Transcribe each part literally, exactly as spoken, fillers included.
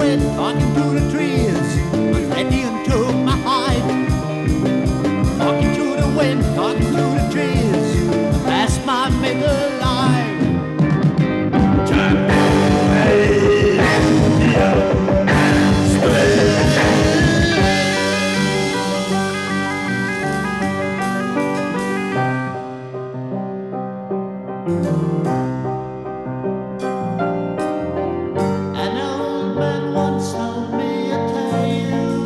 wind, talking to the trees. My Indian took my hide. Talking to the wind, talking to the trees. That's my middle life. An old man once told me a tale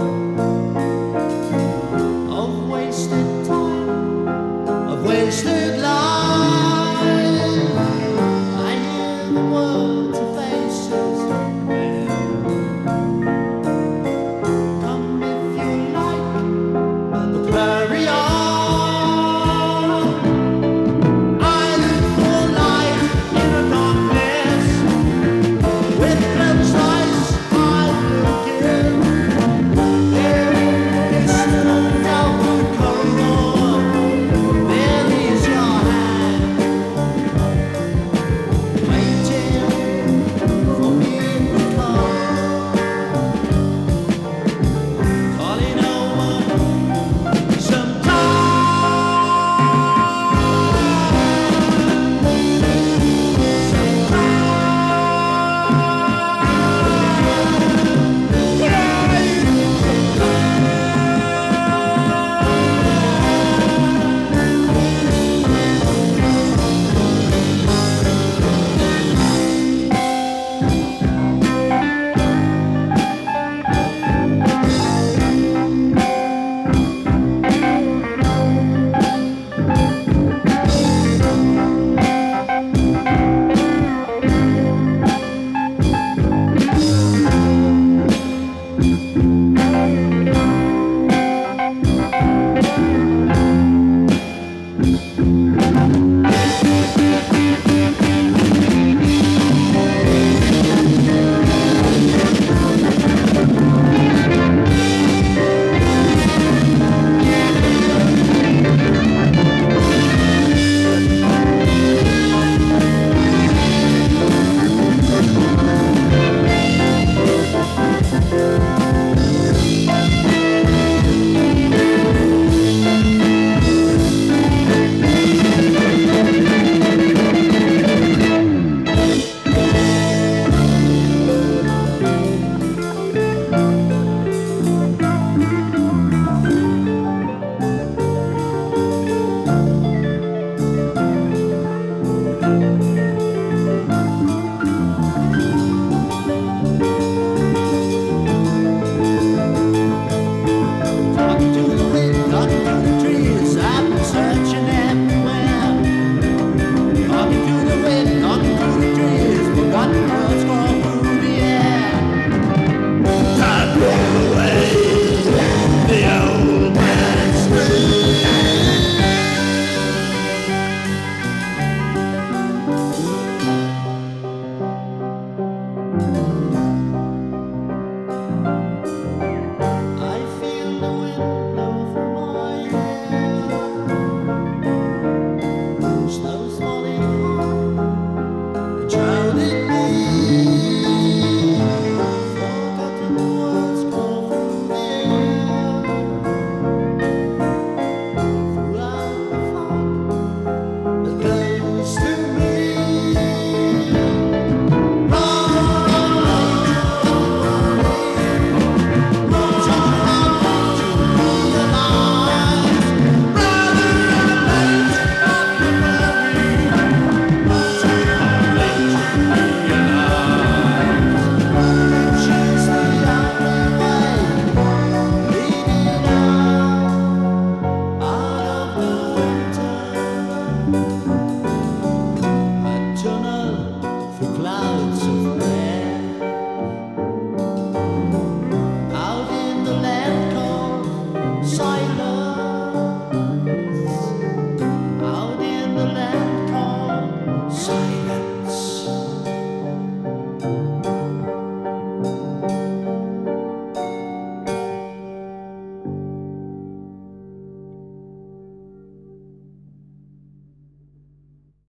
of wasted time, of wasted life. I hear the words of faces. Come if you like, but carry on. I look for light in the darkness. With closed eyes, I'm looking. There is no velvet corridor. There is your hand, waiting for me to come. Calling over sometime. Talking to the wind, talking to the trees. I've been searching everywhere. Talking to the wind, talking to the trees. Forgotten words go through the air. Time roll away the old man's I feel the wind blow through my hair. Snow's falling hard, drowning me. Forgotten words go through the air. Throughout the fog that goes to me. Out of the winter.